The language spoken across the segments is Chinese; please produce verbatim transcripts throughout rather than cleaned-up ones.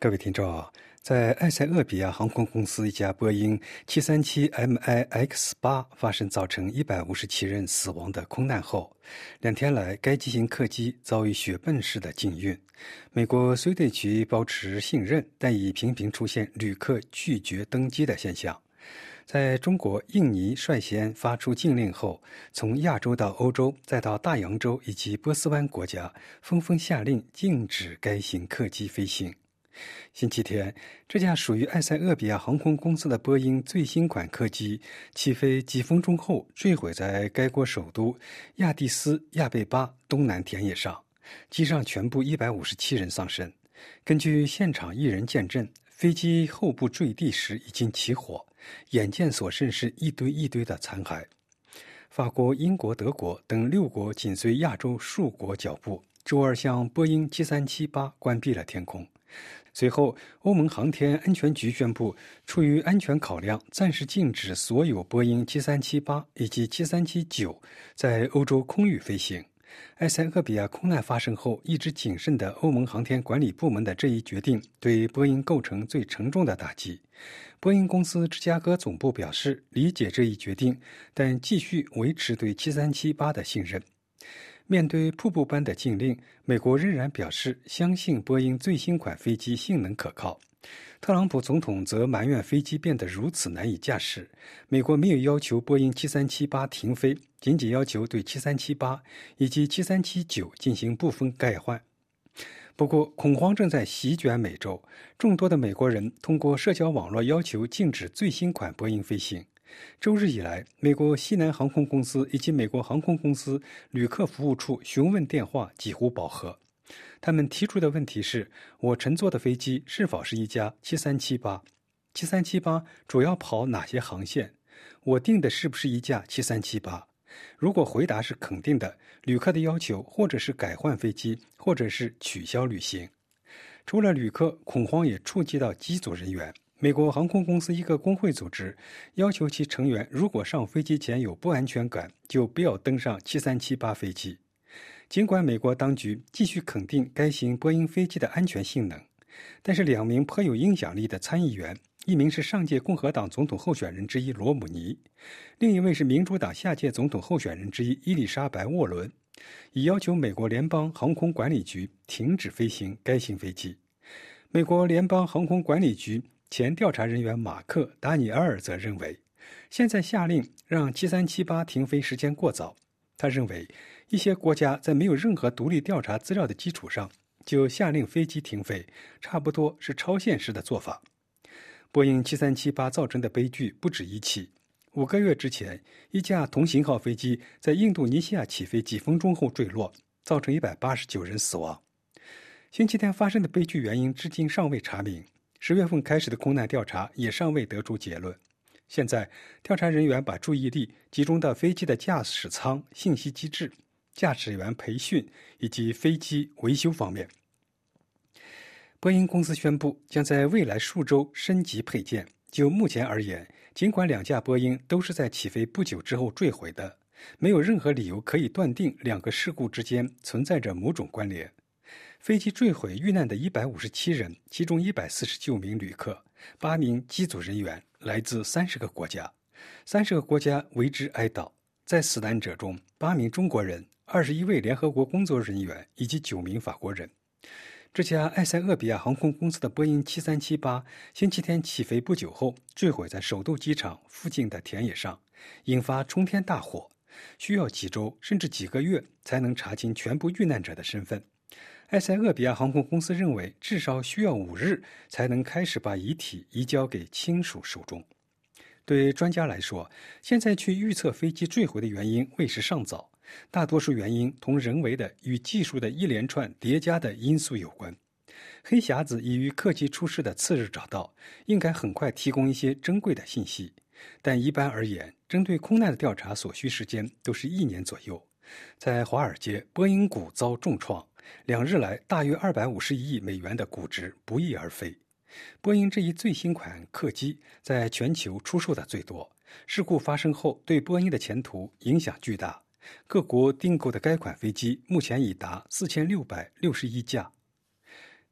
各位听众，在埃塞俄比亚航空公司一架波音 七三七 M I X 八 发生造成一百五十七人死亡的空难后，两天来该机型客机遭遇雪崩式的禁运。美国虽对其保持信任，但已频频出现旅客拒绝登机的现象。在中国、印尼率先发出禁令后，从亚洲到欧洲，再到大洋洲以及波斯湾国家，纷纷下令禁止该型客机飞行。星期天，这架属于埃塞俄比亚航空公司的波音最新款客机起飞几分钟后坠毁在该国首都亚的斯亚贝巴东南田野上，机上全部一百五十七人丧生。根据现场一人见证，飞机后部坠地时已经起火，眼见所剩是一堆一堆的残骸。法国、英国、德国等六国紧随亚洲数国脚步，周二向波音七三七八关闭了天空。随后，欧盟航天安全局宣布，出于安全考量，暂时禁止所有波音七三七八以及七三七九在欧洲空域飞行。埃塞俄比亚空难发生后，一直谨慎的欧盟航天管理部门的这一决定，对波音构成最沉重的打击。波音公司芝加哥总部表示，理解这一决定，但继续维持对七三七八的信任。面对瀑布般的禁令，美国仍然表示相信波音最新款飞机性能可靠。特朗普总统则埋怨飞机变得如此难以驾驶。美国没有要求波音七三七八停飞，仅仅要求对七三七八以及七三七九进行部分改换。不过，恐慌正在席卷美洲，众多的美国人通过社交网络要求禁止最新款波音飞行。周日以来，美国西南航空公司以及美国航空公司旅客服务处询问电话几乎饱和。他们提出的问题是：我乘坐的飞机是否是一架七三七八？ 七三七八主要跑哪些航线？我订的是不是一架七三七八？如果回答是肯定的，旅客的要求或者是改换飞机，或者是取消旅行。除了旅客，恐慌也触及到机组人员。美国航空公司一个工会组织要求其成员，如果上飞机前有不安全感，就不要登上七三七八飞机。尽管美国当局继续肯定该型波音飞机的安全性能，但是两名颇有影响力的参议员，一名是上届共和党总统候选人之一罗姆尼，另一位是民主党下届总统候选人之一伊丽莎白·沃伦，已要求美国联邦航空管理局停止飞行该型飞机。美国联邦航空管理局前调查人员马克·达尼埃尔则认为，现在下令让七三七八停飞时间过早。他认为，一些国家在没有任何独立调查资料的基础上就下令飞机停飞，差不多是超现实的做法。波音七三七八造成的悲剧不止一起。五个月之前，一架同型号飞机在印度尼西亚起飞几分钟后坠落，造成一百八十九人死亡。星期天发生的悲剧原因至今尚未查明。十月份开始的空难调查也尚未得出结论。现在，调查人员把注意力集中到飞机的驾驶舱、信息机制、驾驶员培训以及飞机维修方面。波音公司宣布将在未来数周升级配件。就目前而言，尽管两架波音都是在起飞不久之后坠毁的，没有任何理由可以断定两个事故之间存在着某种关联。飞机坠毁遇难的一百五十七人，其中一百四十九名旅客，八名机组人员，来自三十个国家，三十个国家为之哀悼。在死难者中，八名中国人，二十一位联合国工作人员以及九名法国人。这家埃塞俄比亚航空公司的波音七三七八星期天起飞不久后坠毁在首都机场附近的田野上，引发冲天大火，需要几周甚至几个月才能查清全部遇难者的身份。埃塞俄比亚航空公司认为，至少需要五日才能开始把遗体移交给亲属手中。对专家来说，现在去预测飞机坠毁的原因为时尚早，大多数原因同人为的与技术的一连串叠加的因素有关。黑匣子已于客机出事的次日找到，应该很快提供一些珍贵的信息。但一般而言，针对空难的调查所需时间都是一年左右。在华尔街，波音股遭重创。两日来，大约二百五十一亿美元的估值不翼而飞。波音这一最新款客机在全球出售的最多，事故发生后对波音的前途影响巨大。各国订购的该款飞机目前已达四千六百六十一架。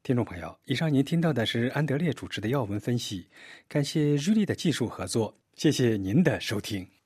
听众朋友，以上您听到的是安德烈主持的要闻分析，感谢日历的技术合作，谢谢您的收听。